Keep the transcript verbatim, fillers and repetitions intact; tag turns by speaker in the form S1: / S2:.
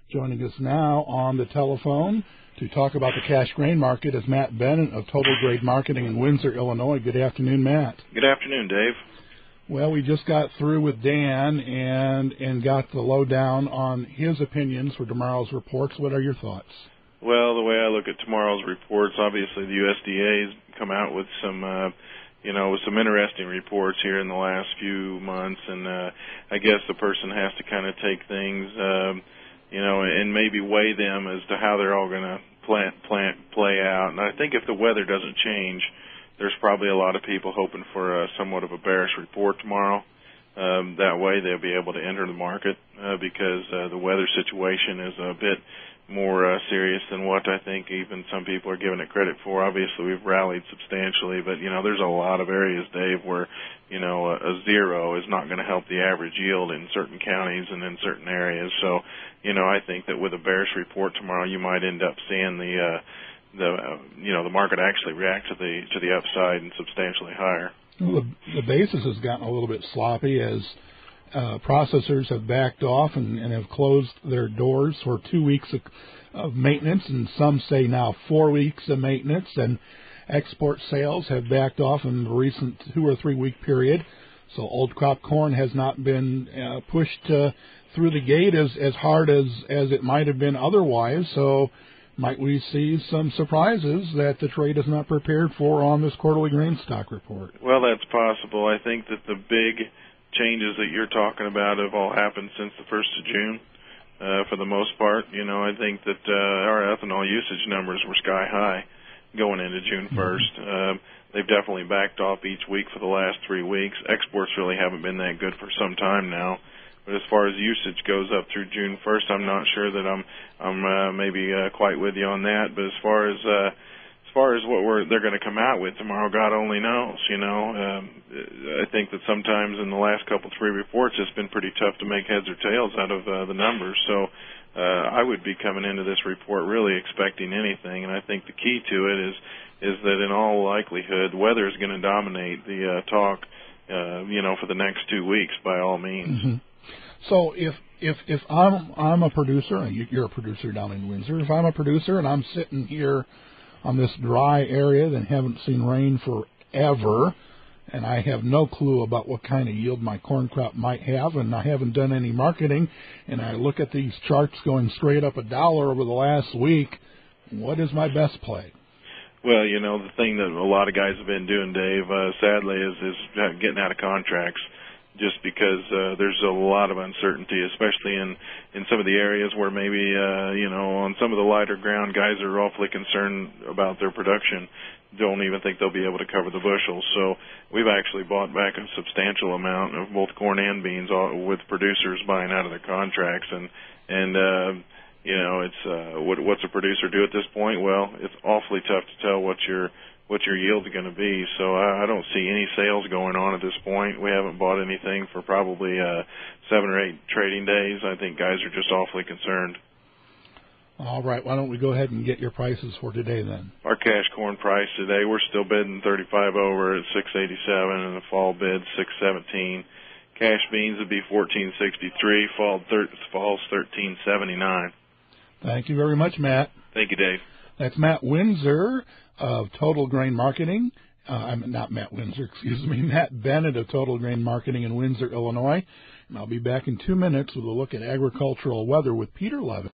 S1: Joining us now on the telephone to talk about the cash grain market is Matt Bennett of Total Grain Marketing in Windsor, Illinois. Good afternoon, Matt.
S2: Good afternoon, Dave.
S1: Well, we just got through with Dan and and got the lowdown on his opinions for tomorrow's reports. What are your thoughts?
S2: Well, the way I look at tomorrow's reports, obviously the U S D A has come out with some, uh, you know, with some interesting reports here in the last few months, and uh, I guess the person has to kind of take things, um, you know, and maybe weigh them as to how they're all going to plant, plant, play out. And I think if the weather doesn't change, there's probably a lot of people hoping for a, somewhat of a bearish report tomorrow. Um, that way they'll be able to enter the market uh, because uh, the weather situation is a bit more uh, serious than what I think even some people are giving it credit for. Obviously, we've rallied substantially, but, you know, there's a lot of areas, Dave, where, you know, a, a zero is not going to help the average yield in certain counties and in certain areas. So, you know, I think that with a bearish report tomorrow, you might end up seeing the, uh, the uh, you know, the market actually react to the to the upside and substantially higher.
S1: Well, the, the basis has gotten a little bit sloppy as Uh, processors have backed off and, and have closed their doors for two weeks of, of maintenance, and some say now four weeks of maintenance, and export sales have backed off in the recent two or three week period. So old crop corn has not been uh, pushed uh, through the gate as, as hard as, as it might have been otherwise. So might we see some surprises that the trade is not prepared for on this quarterly grain stock report?
S2: Well, that's possible. I think that the big changes that you're talking about have all happened since the first of June, uh, for the most part. You know, I think that uh, our ethanol usage numbers were sky high going into June first. Mm-hmm. Um, they've definitely backed off each week for the last three weeks. Exports really haven't been that good for some time now. But as far as usage goes up through June first, I'm not sure that I'm I'm uh, maybe uh, quite with you on that. But as far as uh, As far as what we're, they're going to come out with tomorrow, God only knows, you know. Um, I think that sometimes in the last couple, three reports, it's been pretty tough to make heads or tails out of uh, the numbers. So uh, I would be coming into this report really expecting anything, and I think the key to it is is that in all likelihood, weather is going to dominate the uh, talk, uh, you know, for the next two weeks by all means.
S1: Mm-hmm. So if if if I'm I'm a producer, and you're a producer down in Windsor, if I'm a producer and I'm sitting here on this dry area that haven't seen rain forever, and I have no clue about what kind of yield my corn crop might have, and I haven't done any marketing, and I look at these charts going straight up a dollar over the last week, what is my best play?
S2: Well, you know, the thing that a lot of guys have been doing, Dave, uh, sadly, is, is getting out of contracts, just because uh, there's a lot of uncertainty, especially in, in some of the areas where maybe, uh, you know, on some of the lighter ground, guys are awfully concerned about their production, don't even think they'll be able to cover the bushels. So we've actually bought back a substantial amount of both corn and beans all, with producers buying out of their contracts. And, and uh, you know, it's uh, what, what's a producer do at this point? Well, it's awfully tough to tell what your what your yield's going to be. So I, I don't see any sales going on at this point. We haven't bought anything for probably uh, seven or eight trading days. I think guys are just awfully concerned.
S1: All right. Why don't we go ahead and get your prices for today then?
S2: Our cash corn price today, we're still bidding thirty-five over at six eighty-seven, and the fall bid six seventeen. Cash beans would be fourteen sixty-three. Fall thir- fall's thirteen seventy-nine.
S1: Thank you very much, Matt.
S2: Thank you, Dave.
S1: That's Matt Windsor of Total Grain Marketing. Uh, I'm not Matt Windsor, excuse me, Matt Bennett of Total Grain Marketing in Windsor, Illinois. And I'll be back in two minutes with a look at agricultural weather with Peter Levin.